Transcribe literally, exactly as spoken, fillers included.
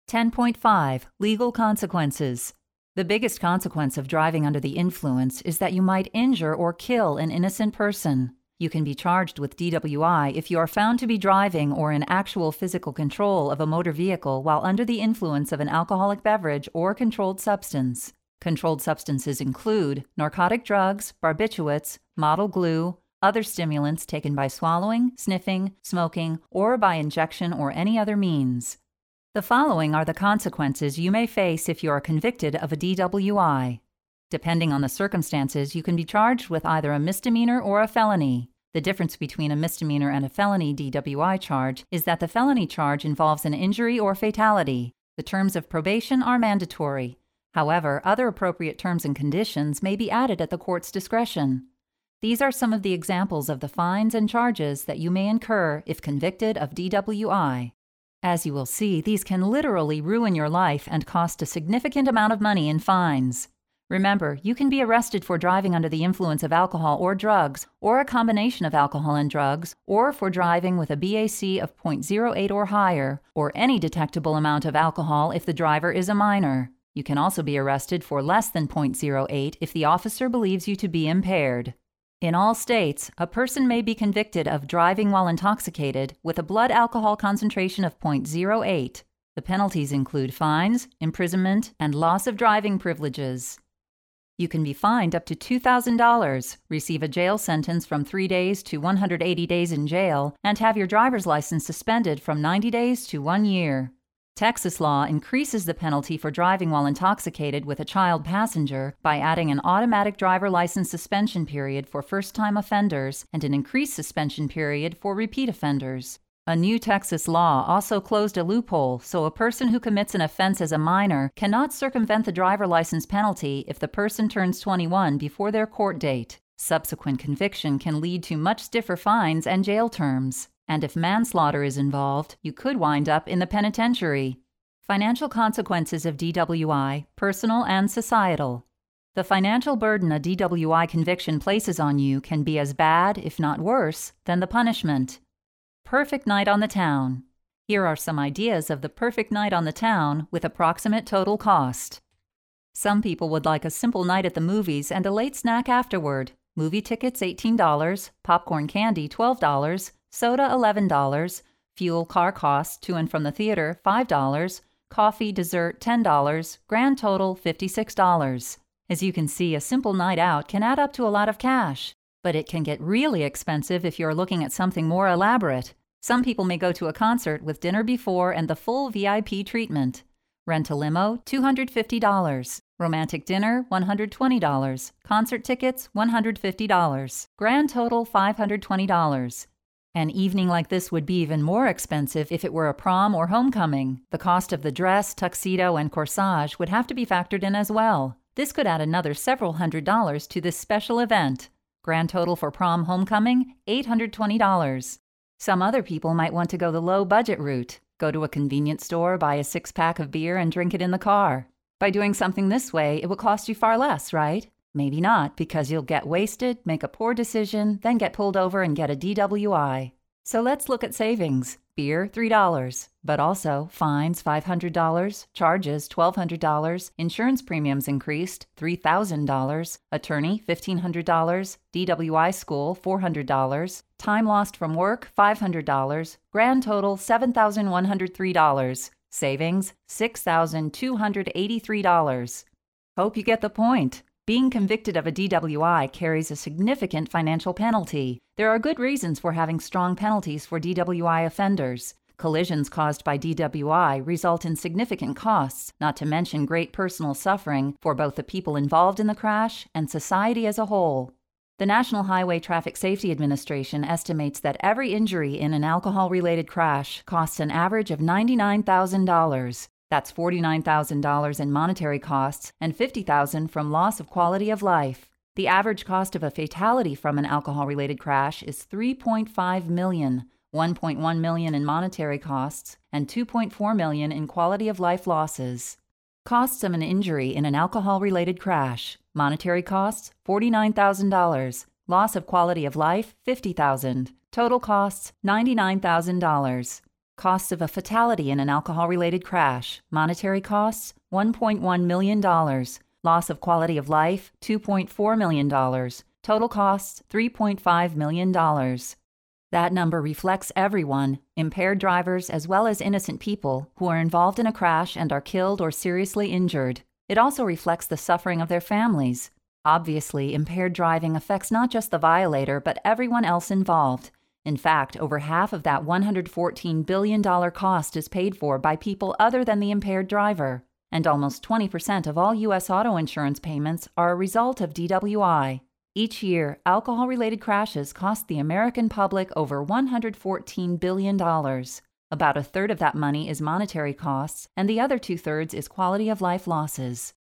ten point five. Legal consequences. The biggest consequence of driving under the influence is that you might injure or kill an innocent person. You can be charged with D W I if you are found to be driving or in actual physical control of a motor vehicle while under the influence of an alcoholic beverage or controlled substance. Controlled substances include narcotic drugs, barbiturates, model glue, other stimulants taken by swallowing, sniffing, smoking, or by injection or any other means. The following are the consequences you may face if you are convicted of a D W I. Depending on the circumstances, you can be charged with either a misdemeanor or a felony. The difference between a misdemeanor and a felony D W I charge is that the felony charge involves an injury or fatality. The terms of probation are mandatory. However, other appropriate terms and conditions may be added at the court's discretion. These are some of the examples of the fines and charges that you may incur if convicted of D W I. As you will see, these can literally ruin your life and cost a significant amount of money in fines. Remember, you can be arrested for driving under the influence of alcohol or drugs, or a combination of alcohol and drugs, or for driving with a B A C of zero point zero eight or higher, or any detectable amount of alcohol if the driver is a minor. You can also be arrested for less than zero point zero eight if the officer believes you to be impaired. In all states, a person may be convicted of driving while intoxicated with a blood alcohol concentration of zero point zero eight. The penalties include fines, imprisonment, and loss of driving privileges. You can be fined up to two thousand dollars, receive a jail sentence from three days to one hundred eighty days in jail, and have your driver's license suspended from ninety days to one year. Texas law increases the penalty for driving while intoxicated with a child passenger by adding an automatic driver license suspension period for first-time offenders and an increased suspension period for repeat offenders. A new Texas law also closed a loophole, so a person who commits an offense as a minor cannot circumvent the driver license penalty if the person turns twenty-one before their court date. Subsequent conviction can lead to much stiffer fines and jail terms. And if manslaughter is involved, you could wind up in the penitentiary. Financial consequences of D W I, personal and societal. The financial burden a D W I conviction places on you can be as bad, if not worse, than the punishment. Perfect night on the town. Here are some ideas of the perfect night on the town with approximate total cost. Some people would like a simple night at the movies and a late snack afterward. Movie tickets eighteen dollars, popcorn candy twelve dollars, soda eleven dollars, fuel car costs to and from the theater five dollars, coffee, dessert ten dollars, grand total fifty-six dollars. As you can see, a simple night out can add up to a lot of cash, but it can get really expensive if you're looking at something more elaborate. Some people may go to a concert with dinner before and the full V I P treatment. Rent a limo, two hundred fifty dollars. Romantic dinner, one hundred twenty dollars. Concert tickets, one hundred fifty dollars. Grand total, five hundred twenty dollars. An evening like this would be even more expensive if it were a prom or homecoming. The cost of the dress, tuxedo, and corsage would have to be factored in as well. This could add another several hundred dollars to this special event. Grand total for prom homecoming, eight hundred twenty dollars. Some other people might want to go the low-budget route. Go to a convenience store, buy a six-pack of beer, and drink it in the car. By doing something this way, it will cost you far less, right? Maybe not, because you'll get wasted, make a poor decision, then get pulled over and get a D W I. So let's look at savings. Beer, three dollars. But also, fines, five hundred dollars, charges, twelve hundred dollars, insurance premiums increased, three thousand dollars, attorney, fifteen hundred dollars, D W I school, four hundred dollars, time lost from work, five hundred dollars, grand total, seven thousand one hundred three dollars, savings, six thousand two hundred eighty-three dollars. Hope you get the point. Being convicted of a D W I carries a significant financial penalty. There are good reasons for having strong penalties for D W I offenders. Collisions caused by D W I result in significant costs, not to mention great personal suffering for both the people involved in the crash and society as a whole. The National Highway Traffic Safety Administration estimates that every injury in an alcohol-related crash costs an average of ninety-nine thousand dollars. That's forty-nine thousand dollars in monetary costs and fifty thousand dollars from loss of quality of life. The average cost of a fatality from an alcohol-related crash is three point five million dollars, one point one million dollars in monetary costs, and two point four million dollars in quality of life losses. Costs of an injury in an alcohol-related crash. Monetary costs, forty-nine thousand dollars. Loss of quality of life, fifty thousand dollars. Total costs, ninety-nine thousand dollars. Costs of a fatality in an alcohol-related crash. Monetary costs, one point one million dollars. Loss of quality of life, two point four million dollars. Total costs, three point five million dollars. That number reflects everyone, impaired drivers as well as innocent people, who are involved in a crash and are killed or seriously injured. It also reflects the suffering of their families. Obviously, impaired driving affects not just the violator, but everyone else involved. In fact, over half of that one hundred fourteen billion dollars cost is paid for by people other than the impaired driver. And almost twenty percent of all U S auto insurance payments are a result of D W I. Each year, alcohol-related crashes cost the American public over one hundred fourteen billion dollars. About a third of that money is monetary costs, and the other two-thirds is quality-of-life losses.